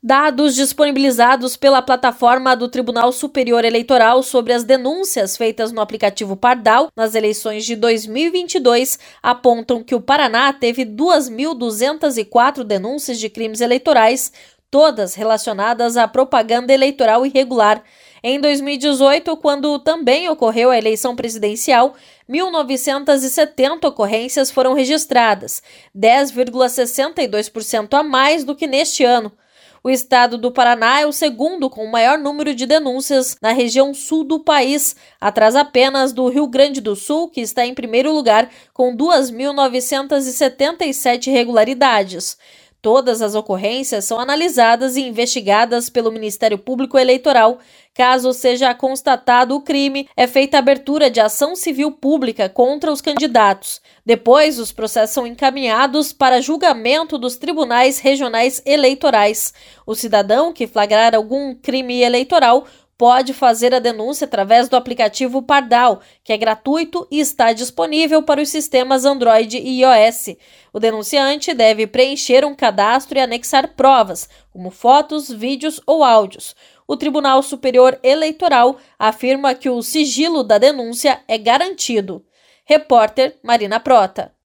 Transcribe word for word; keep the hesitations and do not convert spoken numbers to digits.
Dados disponibilizados pela plataforma do Tribunal Superior Eleitoral sobre as denúncias feitas no aplicativo Pardal nas eleições de dois mil e vinte e dois apontam que o Paraná teve duas mil duzentas e quatro denúncias de crimes eleitorais, todas relacionadas à propaganda eleitoral irregular. Em dois mil e dezoito, quando também ocorreu a eleição presidencial, mil novecentas e setenta ocorrências foram registradas, dez vírgula sessenta e dois por cento a mais do que neste ano. O estado do Paraná é o segundo com o maior número de denúncias na região sul do país, atrás apenas do Rio Grande do Sul, que está em primeiro lugar com duas mil novecentas e setenta e sete irregularidades. Todas as ocorrências são analisadas e investigadas pelo Ministério Público Eleitoral. Caso seja constatado o crime, é feita a abertura de ação civil pública contra os candidatos. Depois, os processos são encaminhados para julgamento dos tribunais regionais eleitorais. O cidadão que flagrar algum crime eleitoral pode fazer a denúncia através do aplicativo Pardal, que é gratuito e está disponível para os sistemas Android e iOS. O denunciante deve preencher um cadastro e anexar provas, como fotos, vídeos ou áudios. O Tribunal Superior Eleitoral afirma que o sigilo da denúncia é garantido. Repórter Marina Prota.